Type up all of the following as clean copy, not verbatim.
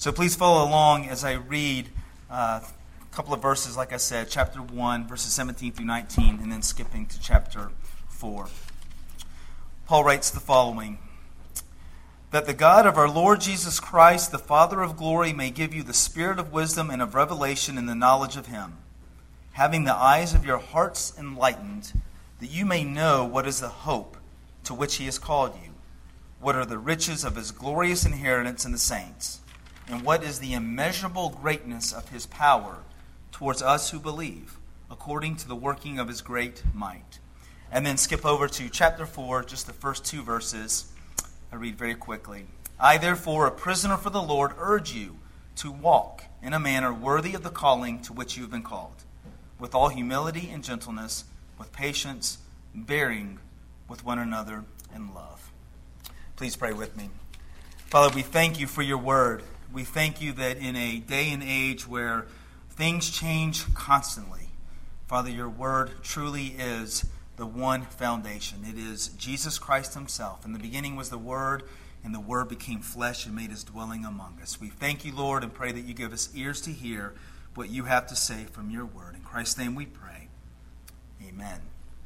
So please follow along as I read a couple of verses, like I said, chapter 1, verses 17 through 19, and then skipping to chapter 4. Paul writes the following: "That the God of our Lord Jesus Christ, the Father of glory, may give you the spirit of wisdom and of revelation in the knowledge of Him, having the eyes of your hearts enlightened, that you may know what is the hope to which He has called you, what are the riches of His glorious inheritance in the saints, and what is the immeasurable greatness of His power towards us who believe, according to the working of His great might." And then skip over to chapter 4, just the first two verses. I read very quickly. "I, therefore, a prisoner for the Lord, urge you to walk in a manner worthy of the calling to which you have been called, with all humility and gentleness, with patience, bearing with one another in love." Please pray with me. Father, we thank you for your word. We thank you that in a day and age where things change constantly, Father, your word truly is the one foundation. It is Jesus Christ Himself. In the beginning was the Word, and the Word became flesh and made His dwelling among us. We thank you, Lord, and pray that you give us ears to hear what you have to say from your word. In Christ's name we pray. Amen.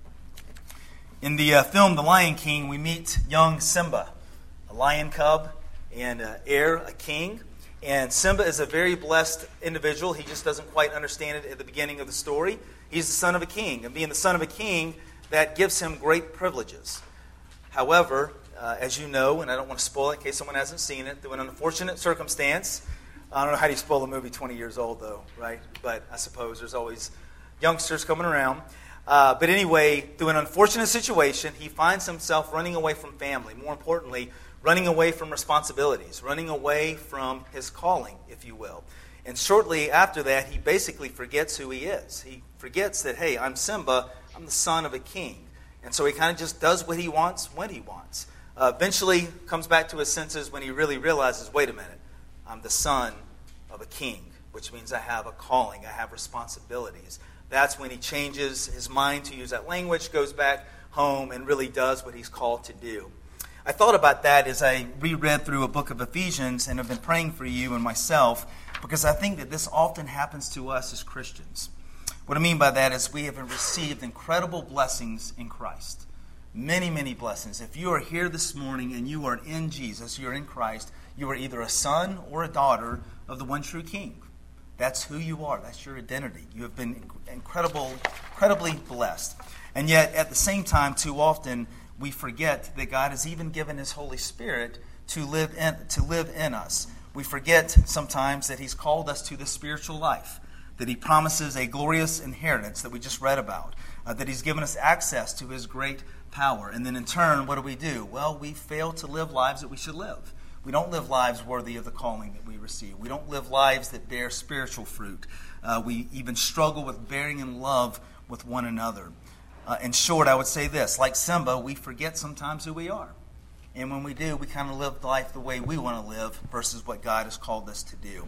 In the film The Lion King, we meet young Simba, a lion cub, and heir, a king. And Simba is a very blessed individual. He just doesn't quite understand it at the beginning of the story. He's the son of a king, and being the son of a king, that gives him great privileges. However, as you know, and I don't want to spoil it in case someone hasn't seen it, through an unfortunate circumstance, I don't know how do you spoil a movie 20 years old, though, right? But I suppose there's always youngsters coming around. But anyway, through an unfortunate situation, he finds himself running away from family. More importantly, running away from responsibilities, running away from his calling, if you will. And shortly after that, he basically forgets who he is. He forgets that, hey, I'm Simba, I'm the son of a king. And so he kind of just does what he wants when he wants. Eventually comes back to his senses when he really realizes, wait a minute, I'm the son of a king, which means I have a calling, I have responsibilities. That's when he changes his mind, to use that language, goes back home and really does what he's called to do. I thought about that as I reread through a book of Ephesians and have been praying for you and myself, because I think that this often happens to us as Christians. What I mean by that is we have received incredible blessings in Christ. Many, many blessings. If you are here this morning and you are in Jesus, you're in Christ, you are either a son or a daughter of the one true King. That's who you are. That's your identity. You have been incredibly blessed. And yet, at the same time, too often, we forget that God has even given His Holy Spirit to live in us. We forget sometimes that He's called us to the spiritual life, that He promises a glorious inheritance that we just read about, that He's given us access to His great power. And then in turn, what do? Well, we fail to live lives that we should live. We don't live lives worthy of the calling that we receive. We don't live lives that bear spiritual fruit. We even struggle with bearing in love with one another. In short, I would say this: like Simba, we forget sometimes who we are. And when we do, we kind of live life the way we want to live versus what God has called us to do.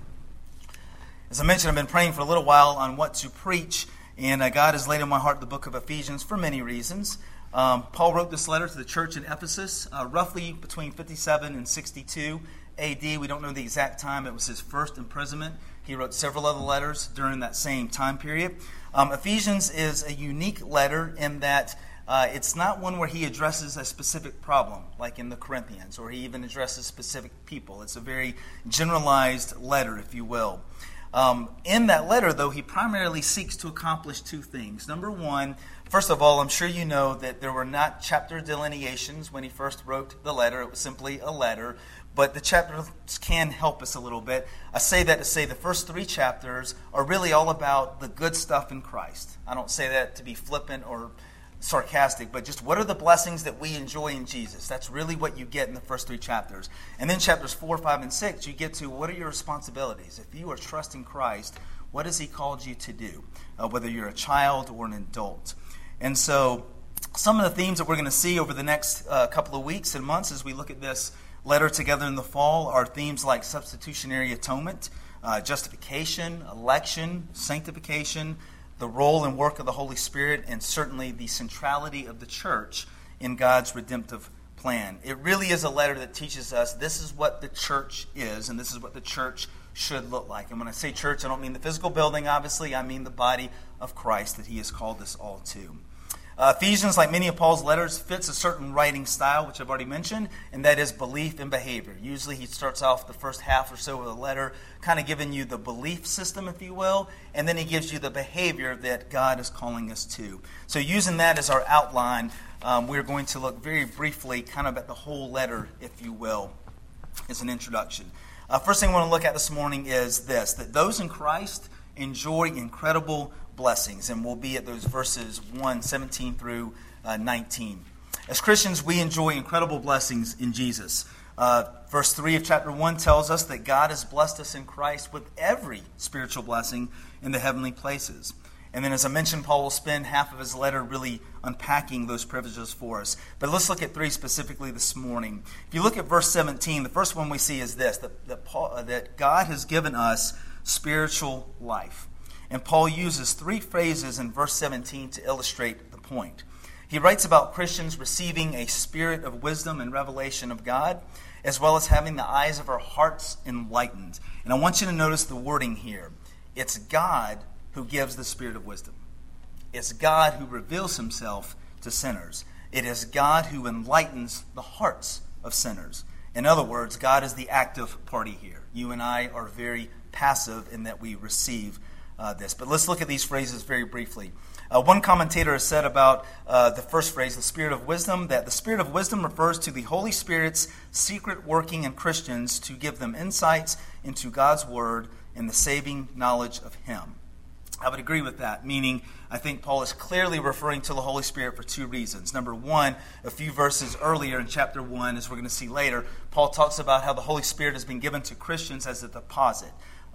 As I mentioned, I've been praying for a little while on what to preach, and God has laid in my heart the book of Ephesians for many reasons. Paul wrote this letter to the church in Ephesus, roughly between 57 and 62 A.D. We don't know the exact time. It was his first imprisonment. He wrote several other letters during that same time period. Ephesians is a unique letter in that it's not one where he addresses a specific problem, like in the Corinthians, or he even addresses specific people. It's a very generalized letter, if you will. In that letter, though, he primarily seeks to accomplish two things. Number one, first of all, I'm sure you know that there were not chapter delineations when he first wrote the letter. It was simply a letter. But the chapters can help us a little bit. I say that to say the first three chapters are really all about the good stuff in Christ. I don't say that to be flippant or sarcastic, but just what are the blessings that we enjoy in Jesus? That's really what you get in the first three chapters. And then chapters 4, 5, and 6, you get to what are your responsibilities? If you are trusting Christ, what has He called you to do? Whether you're a child or an adult. And so some of the themes that we're going to see over the next couple of weeks and months as we look at this letter together in the fall are themes like substitutionary atonement, justification, election, sanctification, the role and work of the Holy Spirit, and certainly the centrality of the church in God's redemptive plan. It really is a letter that teaches us this is what the church is, and this is what the church should look like. And when I say church, I don't mean the physical building, obviously. I mean the body of Christ that he has called us all to. Ephesians, like many of Paul's letters, fits a certain writing style, which I've already mentioned, and that is belief and behavior. Usually he starts off the first half or so of the letter kind of giving you the belief system, if you will, and then he gives you the behavior that God is calling us to. So using that as our outline, we're going to look very briefly kind of at the whole letter, if you will, as an introduction. First thing I want to look at this morning is this, that those in Christ enjoy incredible blessings, and we'll be at those verses 17 through 19. As Christians, we enjoy incredible blessings in Jesus. Verse 3 of chapter 1 tells us that God has blessed us in Christ with every spiritual blessing in the heavenly places. And then, as I mentioned, Paul will spend half of his letter really unpacking those privileges for us. But let's look at 3 specifically this morning. If you look at verse 17, the first one we see is this, that God has given us spiritual life. And Paul uses 3 phrases in verse 17 to illustrate the point. He writes about Christians receiving a spirit of wisdom and revelation of God, as well as having the eyes of our hearts enlightened. And I want you to notice the wording here. It's God who gives the spirit of wisdom. It's God who reveals himself to sinners. It is God who enlightens the hearts of sinners. In other words, God is the active party here. You and I are very passive in that we receive this. But let's look at these phrases very briefly. One commentator has said about the first phrase, the spirit of wisdom, that the spirit of wisdom refers to the Holy Spirit's secret working in Christians to give them insights into God's word and the saving knowledge of him. I would agree with that, meaning I think Paul is clearly referring to the Holy Spirit for 2 reasons. Number one, a few verses earlier in chapter 1, as we're going to see later, Paul talks about how the Holy Spirit has been given to Christians as a deposit,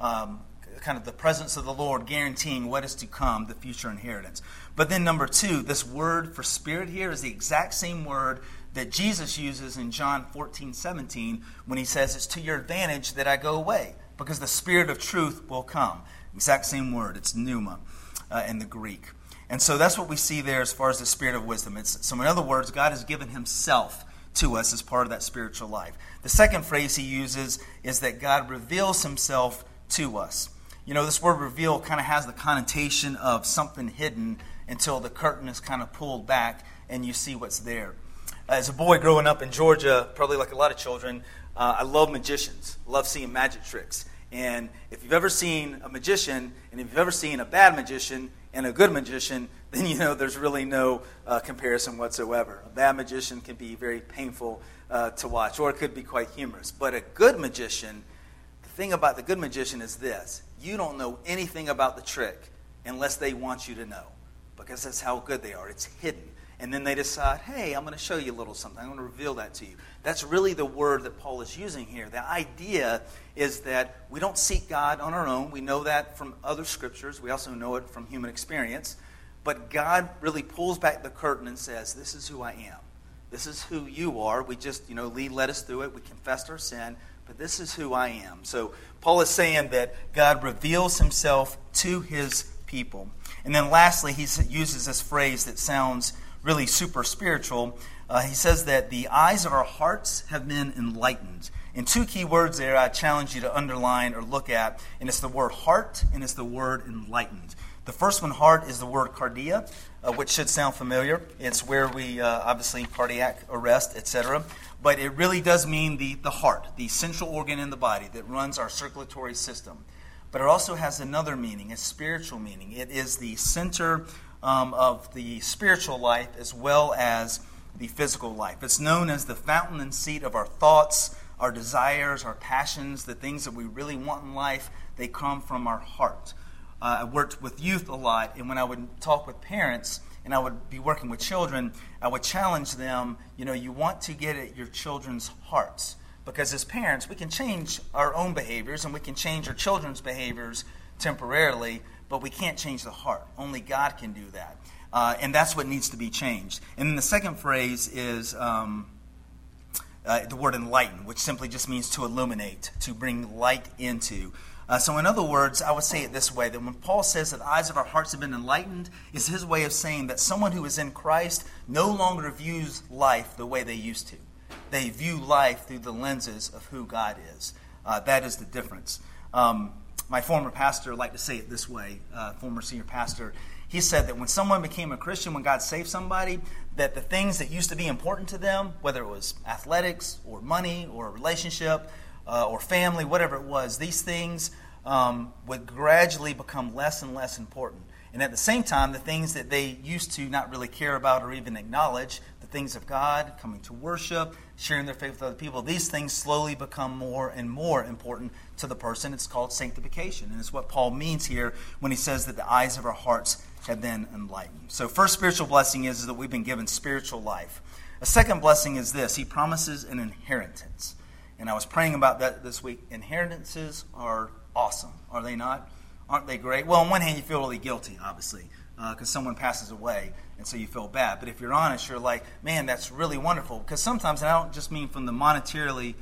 kind of the presence of the Lord guaranteeing what is to come, the future inheritance. But then number 2, this word for spirit here is the exact same word that Jesus uses in John 14:17 when he says, it's to your advantage that I go away, because the Spirit of truth will come. Exact same word. It's pneuma in the Greek. And so that's what we see there as far as the spirit of wisdom. So in other words, God has given himself to us as part of that spiritual life. The second phrase he uses is that God reveals himself to us. You know, this word reveal kind of has the connotation of something hidden until the curtain is kind of pulled back and you see what's there. As a boy growing up in Georgia, probably like a lot of children, I love magicians. Love seeing magic tricks. And if you've ever seen a magician, and if you've ever seen a bad magician and a good magician, then you know there's really no comparison whatsoever. A bad magician can be very painful to watch, or it could be quite humorous. But a good magician, the thing about the good magician is this. You don't know anything about the trick unless they want you to know, because that's how good they are. It's hidden. And then they decide, hey, I'm going to show you a little something. I'm going to reveal that to you. That's really the word that Paul is using here. The idea is that we don't seek God on our own. We know that from other scriptures. We also know it from human experience. But God really pulls back the curtain and says, this is who I am. This is who you are. We just, Lee led us through it. We confessed our sin. But this is who I am. So Paul is saying that God reveals himself to his people. And then lastly, he uses this phrase that sounds really super spiritual. He says that the eyes of our hearts have been enlightened. And 2 key words there I challenge you to underline or look at, and it's the word heart and it's the word enlightened. The first one, heart, is the word cardia, which should sound familiar. It's where we, obviously, cardiac arrest, etc. But it really does mean the heart, the central organ in the body that runs our circulatory system. But it also has another meaning, a spiritual meaning. It is the center of the spiritual life as well as the physical life. It's known as the fountain and seat of our thoughts, our desires, our passions, the things that we really want in life. They come from our heart. I worked with youth a lot, and when I would talk with parents and I would be working with children, I would challenge them, you want to get at your children's hearts. Because as parents, we can change our own behaviors and we can change our children's behaviors temporarily, but we can't change the heart. Only God can do that. And that's what needs to be changed. And then the second phrase is the word enlighten, which simply just means to illuminate, to bring light into. So in other words, I would say it this way, that when Paul says that the eyes of our hearts have been enlightened, is his way of saying that someone who is in Christ no longer views life the way they used to. they view life through the lenses of who God is. That is the difference. My former pastor liked to say it this way, former senior pastor. He said that when someone became a Christian, when God saved somebody, that the things that used to be important to them, whether it was athletics or money or a relationship or family, whatever it was, these things would gradually become less and less important. And at the same time, the things that they used to not really care about or even acknowledge, the things of God, coming to worship, sharing their faith with other people, these things slowly become more and more important to the person. It's called sanctification. And it's what Paul means here when he says that the eyes of our hearts have been enlightened. So first spiritual blessing is that we've been given spiritual life. A second blessing is this. He promises an inheritance. And I was praying about that this week. Inheritances are awesome, are they not? Aren't they great? Well, on one hand, you feel really guilty, obviously, because someone passes away, and so you feel bad. But if you're honest, you're like, man, that's really wonderful. Because sometimes, and I don't just mean from the monetary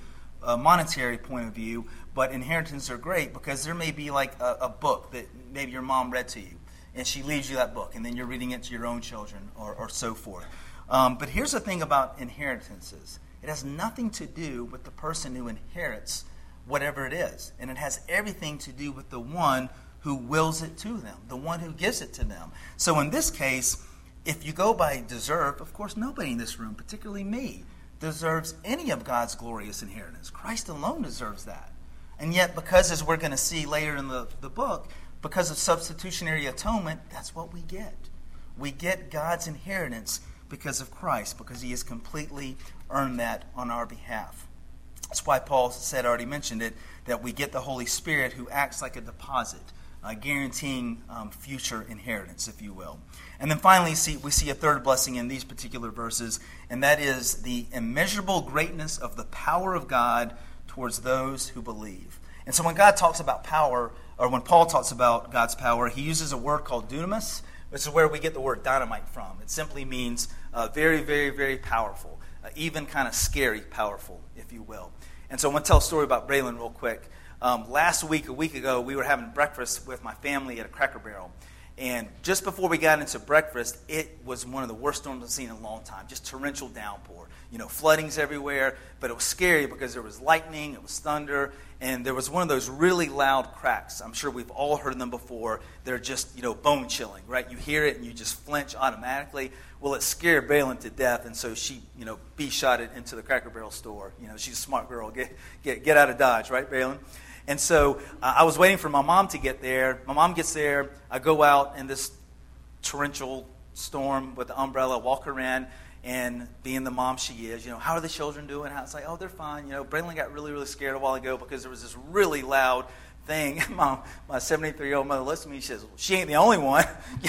point of view, but inheritances are great because there may be like a book that maybe your mom read to you, and she leaves you that book, and then you're reading it to your own children or so forth. But here's the thing about inheritances. It has nothing to do with the person who inherits whatever it is. And it has everything to do with the one who wills it to them, the one who gives it to them. So in this case, if you go by deserve, of course nobody in this room, particularly me, deserves any of God's glorious inheritance. Christ alone deserves that. And yet, because as we're going to see later in the book, because of substitutionary atonement, that's what we get. We get God's inheritance because of Christ, because he has completely earned that on our behalf. That's why Paul said, I already mentioned it, that we get the Holy Spirit who acts like a deposit, guaranteeing future inheritance, if you will. And then finally, we see a third blessing in these particular verses, and that is the immeasurable greatness of the power of God towards those who believe. And so when God talks about power, or when Paul talks about God's power, he uses a word called dunamis, which is where we get the word dynamite from. It simply means very, very, very powerful, even kind of scary powerful, if you will. And so I want to tell a story about Braylon real quick. Last week, a week ago, we were having breakfast with my family at a Cracker Barrel. And just before we got into breakfast, it was one of the worst storms I've seen in a long time. Just torrential downpour. Floodings everywhere. But it was scary because there was lightning, it was thunder, and there was one of those really loud cracks. I'm sure we've all heard them before. They're just, bone chilling, right? You hear it and you just flinch automatically. Well, it scared Braylon to death, and so she, bee-shotted into the Cracker Barrel store. She's a smart girl. Get out of Dodge, right, Braylon? And so I was waiting for my mom to get there. My mom gets there. I go out in this torrential storm with the umbrella, walk her in, and being the mom she is, how are the children doing? I was like, oh, they're fine. Braylon got really, really scared a while ago because there was this really loud thing. My 73-year-old mother looks at me and says, well, she ain't the only one,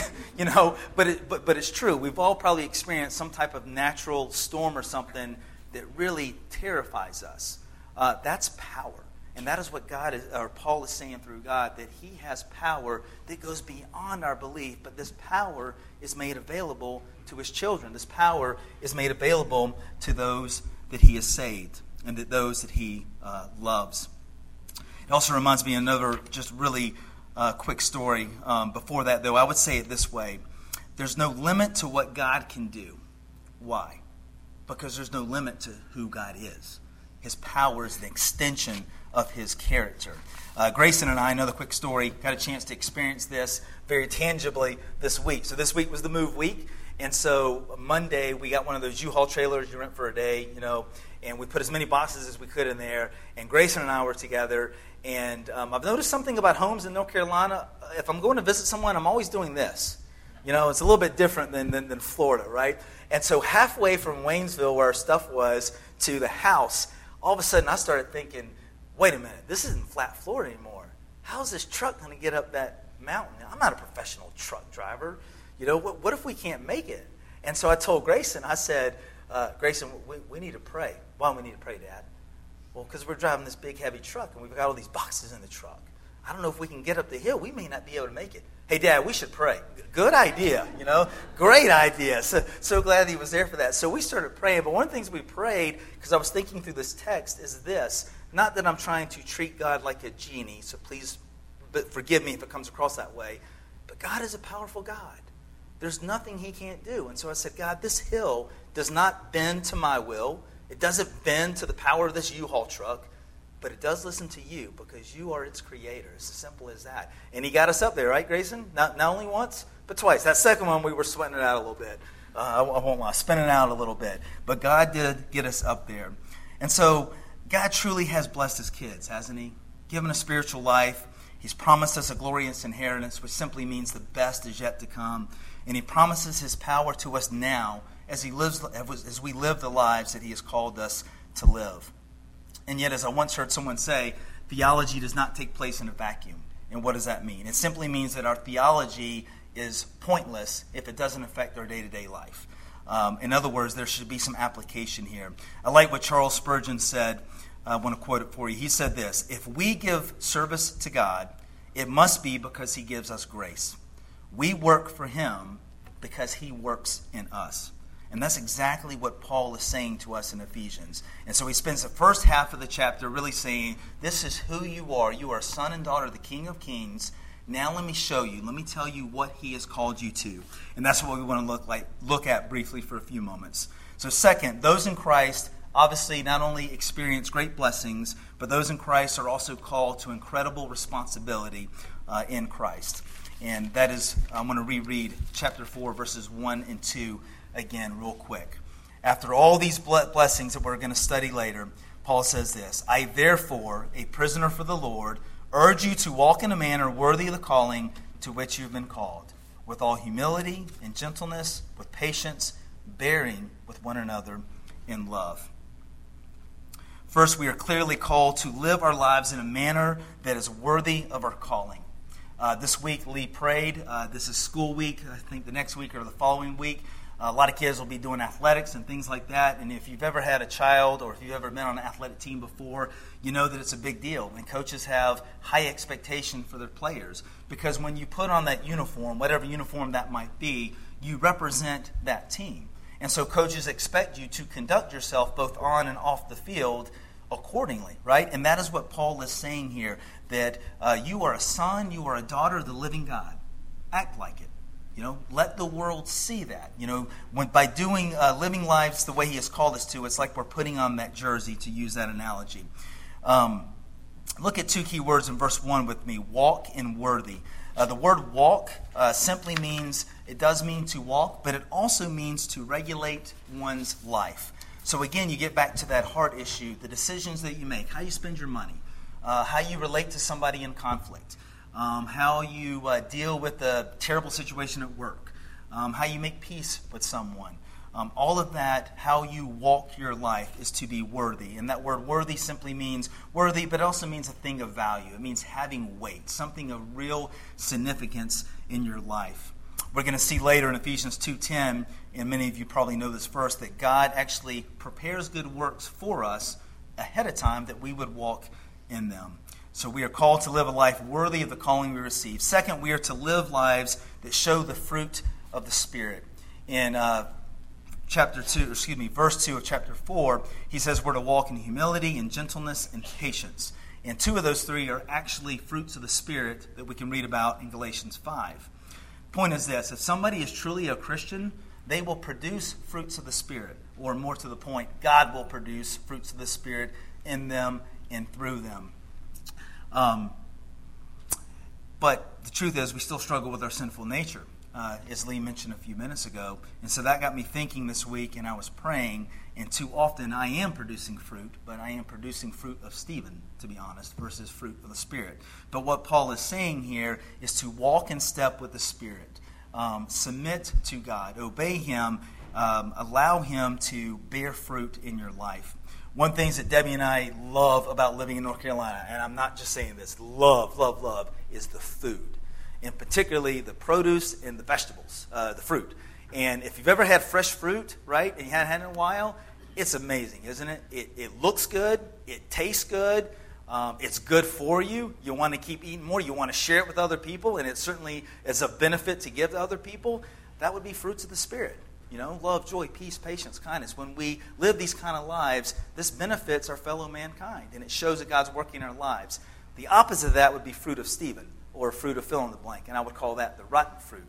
but it's true. We've all probably experienced some type of natural storm or something that really terrifies us. That's power. And that is what Paul is saying through God, that he has power that goes beyond our belief, but this power is made available to his children. This power is made available to those that he has saved and those that he loves. It also reminds me of another just really quick story. Before that, though, I would say it this way. There's no limit to what God can do. Why? Because there's no limit to who God is. His power is the extension of his character. Grayson and I, another quick story, got a chance to experience this very tangibly this week. So this week was the move week. And so Monday, we got one of those U-Haul trailers you rent for a day, and we put as many boxes as we could in there. And Grayson and I were together. And I've noticed something about homes in North Carolina. If I'm going to visit someone, I'm always doing this. It's a little bit different than Florida, right? And so halfway from Waynesville, where our stuff was, to the house, all of a sudden I started thinking, wait a minute, this isn't flat Florida anymore. How's this truck going to get up that mountain? I'm not a professional truck driver. What if we can't make it? And so I told Grayson, I said, Grayson, we need to pray. Why do we need to pray, Dad? Well, because we're driving this big, heavy truck, and we've got all these boxes in the truck. I don't know if we can get up the hill. We may not be able to make it. Hey, Dad, we should pray. Good idea, Great idea. So glad he was there for that. So we started praying. But one of the things we prayed, because I was thinking through this text, is this. Not that I'm trying to treat God like a genie, so please forgive me if it comes across that way. But God is a powerful God. There's nothing he can't do. And so I said, God, this hill does not bend to my will. It doesn't bend to the power of this U-Haul truck, but it does listen to you because you are its creator. It's as simple as that. And he got us up there, right, Grayson? Not only once, but twice. That second one, we were sweating it out a little bit. I won't lie, spinning out a little bit. But God did get us up there. And so God truly has blessed his kids, hasn't he? Given us spiritual life. He's promised us a glorious inheritance, which simply means the best is yet to come. And he promises his power to us now as we live the lives that he has called us to live. And yet, as I once heard someone say, theology does not take place in a vacuum. And what does that mean? It simply means that our theology is pointless if it doesn't affect our day-to-day life. In other words, there should be some application here. I like what Charles Spurgeon said. I want to quote it for you. He said this: "If we give service to God, it must be because he gives us grace. We work for him because he works in us." And that's exactly what Paul is saying to us in Ephesians. And so he spends the first half of the chapter really saying, this is who you are. You are a son and daughter of the King of Kings. Now let me show you. Let me tell you what he has called you to. And that's what we want to look at briefly for a few moments. So second, those in Christ obviously not only experience great blessings, but those in Christ are also called to incredible responsibility in Christ. And that is, I'm going to reread chapter 4, verses 1 and 2 again real quick. After all these blessings that we're going to study later, Paul says this: "I therefore, a prisoner for the Lord, urge you to walk in a manner worthy of the calling to which you have been called, with all humility and gentleness, with patience, bearing with one another in love." First, we are clearly called to live our lives in a manner that is worthy of our calling. This week, Lee prayed. This is school week. I think the next week or the following week, a lot of kids will be doing athletics and things like that. And if you've ever had a child or if you've ever been on an athletic team before, you know that it's a big deal. And coaches have high expectation for their players because when you put on that uniform, whatever uniform that might be, you represent that team. And so coaches expect you to conduct yourself both on and off the field accordingly, right? And that is what Paul is saying here, that you are a son, you are a daughter of the living God. Act like it. Let the world see that. By doing living lives the way he has called us to, it's like we're putting on that jersey, to use that analogy. Look at two key words in verse 1 with me: walk and worthy. The word walk simply means, it does mean to walk, but it also means to regulate one's life. So again, you get back to that heart issue, the decisions that you make, how you spend your money, how you relate to somebody in conflict, how you deal with a terrible situation at work, how you make peace with someone. All of that, how you walk your life, is to be worthy. And that word worthy simply means worthy, but it also means a thing of value. It means having weight, something of real significance in your life. We're going to see later in Ephesians 2:10, and many of you probably know this verse, that God actually prepares good works for us ahead of time that we would walk in them. So we are called to live a life worthy of the calling we receive. Second, we are to live lives that show the fruit of the Spirit. In verse 2 of chapter 4, he says we're to walk in humility and gentleness and patience. And two of those three are actually fruits of the Spirit that we can read about in Galatians 5. The point is this: if somebody is truly a Christian, they will produce fruits of the Spirit. Or more to the point, God will produce fruits of the Spirit in them and through them. But the truth is, we still struggle with our sinful nature, as Lee mentioned a few minutes ago. And so that got me thinking this week, and I was praying, and too often I am producing fruit, but I am producing fruit of Stephen, to be honest, versus fruit of the Spirit. But what Paul is saying here is to walk in step with the Spirit, submit to God, obey him, allow him to bear fruit in your life. One of the things that Debbie and I love about living in North Carolina, and I'm not just saying this, love, is the food. And particularly the produce and the vegetables, the fruit. And if you've ever had fresh fruit, right, and you haven't had it in a while, it's amazing, isn't it? It looks good. It tastes good. It's good for you. You want to keep eating more. You want to share it with other people, and it certainly is a benefit to give to other people. That would be fruits of the Spirit. Love, joy, peace, patience, kindness. When we live these kind of lives, this benefits our fellow mankind, and it shows that God's working in our lives. The opposite of that would be fruit of Stephen, or fruit of fill in the blank, and I would call that the rotten fruit.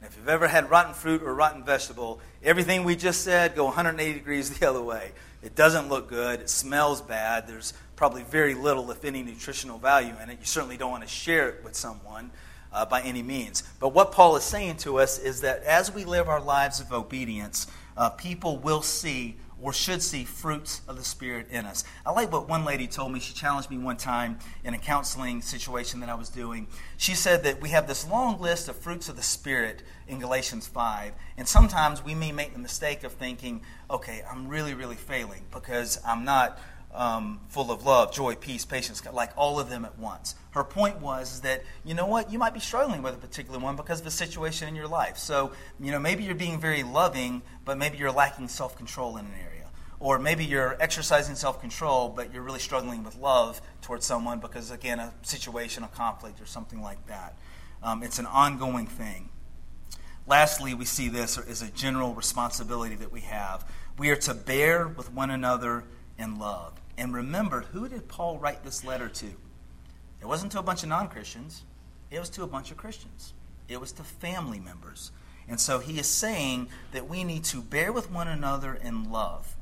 If you've ever had rotten fruit or rotten vegetable, everything we just said, go 180 degrees the other way. It doesn't look good. It smells bad. There's probably very little, if any, nutritional value in it. You certainly don't want to share it with someone by any means. But what Paul is saying to us is that as we live our lives of obedience, people will see or should see fruits of the Spirit in us. I like what one lady told me. She challenged me one time in a counseling situation that I was doing. She said that we have this long list of fruits of the Spirit in Galatians 5, and sometimes we may make the mistake of thinking, okay, I'm really, really failing because I'm not full of love, joy, peace, patience, like all of them at once. Her point was that, you know what, you might be struggling with a particular one because of a situation in your life. So, maybe you're being very loving, but maybe you're lacking self-control in an area. Or maybe you're exercising self-control, but you're really struggling with love towards someone because, again, a situation, a conflict, or something like that. It's an ongoing thing. Lastly, we see this as a general responsibility that we have. We are to bear with one another in love. And remember, who did Paul write this letter to? It wasn't to a bunch of non-Christians. It was to a bunch of Christians. It was to family members. And so he is saying that we need to bear with one another in love.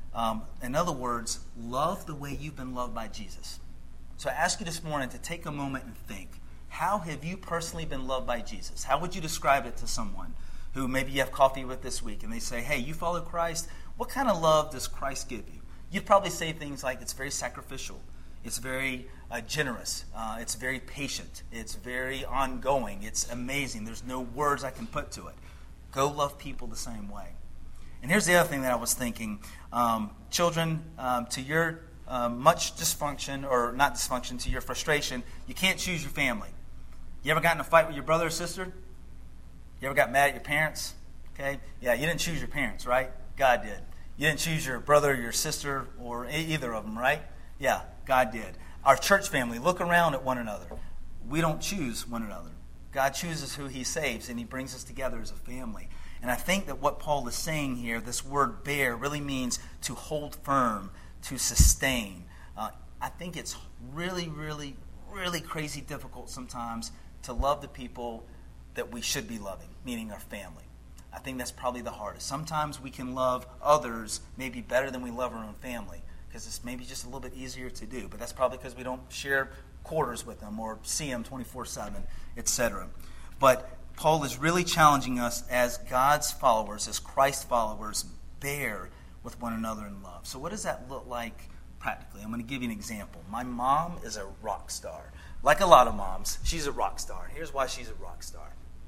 In other words, love the way you've been loved by Jesus. So I ask you this morning to take a moment and think, how have you personally been loved by Jesus? How would you describe it to someone who maybe you have coffee with this week and they say, hey, you follow Christ? What kind of love does Christ give you? You'd probably say things like it's very sacrificial, it's very generous, it's very patient, it's very ongoing, it's amazing. There's no words I can put to it. Go love people the same way. And here's the other thing that I was thinking. Children, to your much dysfunction, or not dysfunction, to your frustration, you can't choose your family. You ever gotten in a fight with your brother or sister? You ever got mad at your parents? Okay, yeah, you didn't choose your parents, right? God did. You didn't choose your brother or your sister or either of them, right? Yeah, God did. Our church family, look around at one another. We don't choose one another. God chooses who he saves, and he brings us together as a family. And I think that what Paul is saying here, this word bear, really means to hold firm, to sustain. I think it's really, really, really crazy difficult sometimes to love the people that we should be loving, meaning our family. I think that's probably the hardest. Sometimes we can love others maybe better than we love our own family because it's maybe just a little bit easier to do. But that's probably because we don't share quarters with them or see them 24/7, etc. But Paul is really challenging us as God's followers, as Christ followers, bear with one another in love. So what does that look like practically? I'm going to give you an example. My mom is a rock star. Like a lot of moms, she's a rock star. Here's why she's a rock star.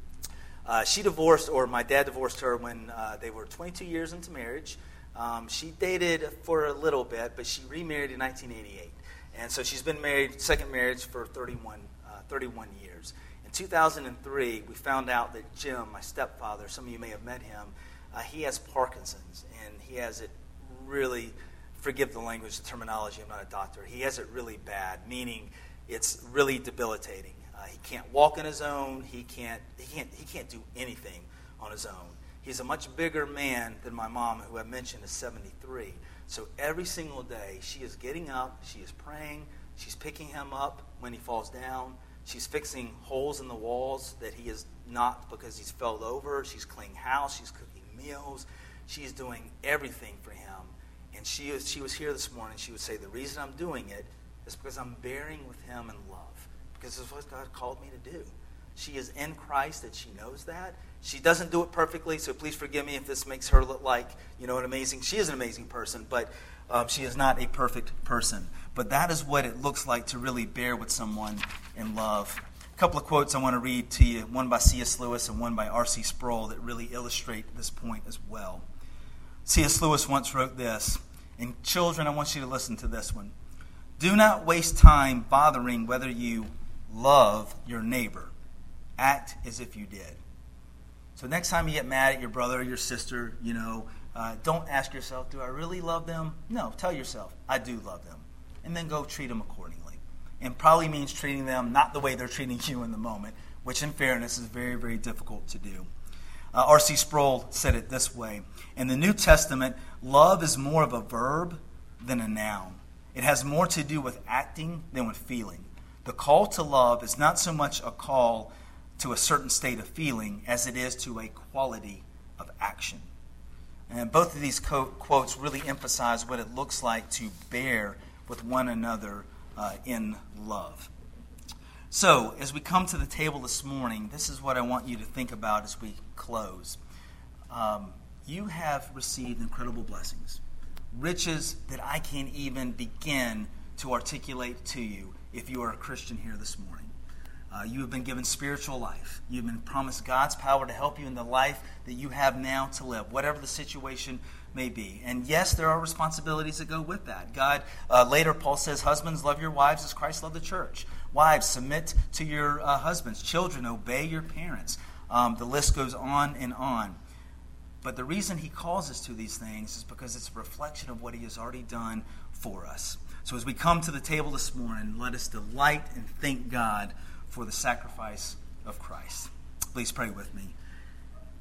She divorced, or my dad divorced her when they were 22 years into marriage. She dated for a little bit, but she remarried in 1988. And so she's been married, second marriage, for 31 years. In 2003, we found out that Jim, my stepfather, some of you may have met him, he has Parkinson's, and he has it really, forgive the language, the terminology, I'm not a doctor, he has it really bad, meaning it's really debilitating. He can't walk on his own, he can't do anything on his own. He's a much bigger man than my mom, who I mentioned is 73. So every single day, she is getting up, she is praying, she's picking him up when he falls down, she's fixing holes in the walls that he is not because he's fell over, she's cleaning house, she's cooking meals, she's doing everything for him. And she was here this morning, she would say, the reason I'm doing it is because I'm bearing with him in love, because it's what God called me to do. She is in Christ, and she knows that. She doesn't do it perfectly, so please forgive me if this makes her look like, an amazing, she is an amazing person, but she is not a perfect person. But that is what it looks like to really bear with someone in love. A couple of quotes I want to read to you, one by C.S. Lewis and one by R.C. Sproul, that really illustrate this point as well. C.S. Lewis once wrote this, and children, I want you to listen to this one. Do not waste time bothering whether you love your neighbor. Act as if you did. So next time you get mad at your brother or your sister, don't ask yourself, do I really love them? No, tell yourself, I do love them. And then go treat them accordingly. And probably means treating them not the way they're treating you in the moment, which in fairness is very, very difficult to do. R.C. Sproul said it this way. In the New Testament, love is more of a verb than a noun. It has more to do with acting than with feeling. The call to love is not so much a call to a certain state of feeling as it is to a quality of action. And both of these quotes really emphasize what it looks like to bear with one another in love. So, as we come to the table this morning, this is what I want you to think about as we close. You have received incredible blessings, riches that I can't even begin to articulate to you if you are a Christian here this morning. You have been given spiritual life. You've been promised God's power to help you in the life that you have now to live, whatever the situation may be. And yes, there are responsibilities that go with that. Later Paul says, husbands, love your wives as Christ loved the church. Wives, submit to your husbands. Children, obey your parents. The list goes on and on. But the reason he calls us to these things is because it's a reflection of what he has already done for us. So as we come to the table this morning, let us delight and thank God for the sacrifice of Christ. Please pray with me.